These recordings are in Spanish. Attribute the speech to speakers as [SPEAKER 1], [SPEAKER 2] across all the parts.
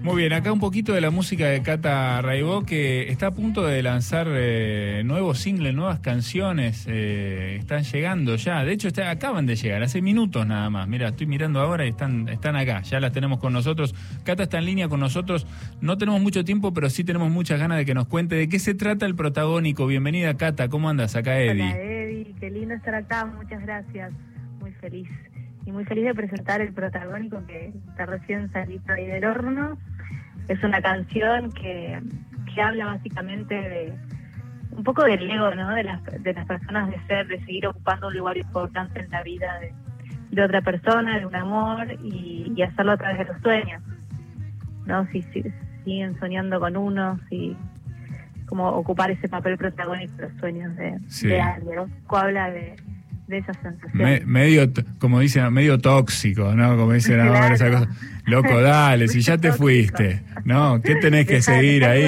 [SPEAKER 1] Muy bien, acá un poquito de la música de Cata Raibó, que está a punto de lanzar nuevos singles, nuevas canciones, están llegando ya, de hecho acaban de llegar, hace minutos nada más, mira, estoy mirando ahora y están acá, ya las tenemos con nosotros. Cata está en línea con nosotros, no tenemos mucho tiempo, pero sí tenemos muchas ganas de que nos cuente de qué se trata El Protagónico. Bienvenida, Cata, ¿cómo andas? Acá Eddie.
[SPEAKER 2] Hola Eddie, qué lindo estar acá, muchas gracias, muy feliz. Y muy feliz de presentar El Protagónico, que está recién salido ahí del horno. Es una canción que habla básicamente de un poco del ego, ¿no? De las personas, de seguir ocupando un lugar importante en la vida de otra persona, de un amor, y hacerlo a través de los sueños, ¿no? Si siguen soñando con uno, si como ocupar ese papel protagónico de los sueños de alguien. Un poco habla de esa sensación.
[SPEAKER 1] Medio, como dicen, medio tóxico, ¿no? Como dicen ahora, claro. Esa cosa. Loco, dale, si ya te fuiste, ¿no? ¿Qué tenés que seguir ahí?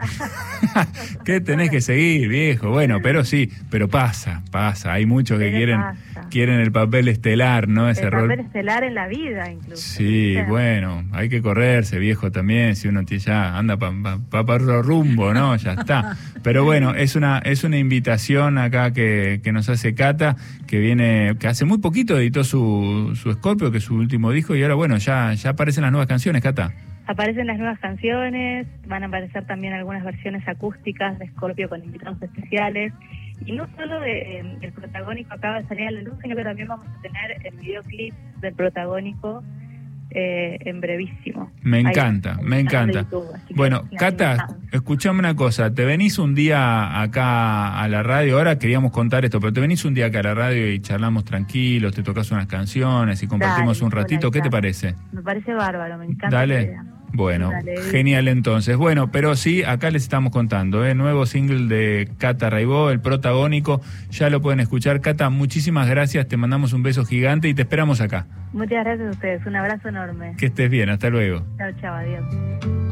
[SPEAKER 1] ¿Qué tenés que seguir, viejo? Bueno, pero sí, pero pasa. Hay muchos que quieren el papel estelar, ¿no? Ese rol.
[SPEAKER 2] El papel estelar en la vida, incluso.
[SPEAKER 1] Sí, bueno, hay que correrse, viejo, también, si uno ya anda para otro rumbo, ¿no? Ya está. Pero bueno, es una invitación acá que nos hace Cata, que hace muy poquito editó su Scorpio, que es su último disco, y ahora, bueno, ya aparecen las nuevas canciones, Cata.
[SPEAKER 2] Aparecen las nuevas canciones, van a aparecer también algunas versiones acústicas de Scorpio con invitados especiales. Y no solo El Protagónico acaba de salir a la luz, sino que también vamos a tener el videoclip del Protagónico en brevísimo.
[SPEAKER 1] Me encanta.
[SPEAKER 2] YouTube,
[SPEAKER 1] bueno, Cata, escuchame una cosa, te venís un día acá a la radio, ahora queríamos contar esto, pero te venís un día acá a la radio y charlamos tranquilos, te tocas unas canciones y compartimos un ratito, ¿qué te parece?
[SPEAKER 2] Me parece bárbaro, me encanta.
[SPEAKER 1] Dale. Bueno, genial entonces. Bueno, pero sí, acá les estamos contando, nuevo single de Cata Raibó, El Protagónico, ya lo pueden escuchar. Cata, muchísimas gracias, te mandamos un beso gigante y te esperamos acá.
[SPEAKER 2] Muchas gracias a ustedes, un abrazo enorme.
[SPEAKER 1] Que estés bien, hasta luego.
[SPEAKER 2] Chao, adiós.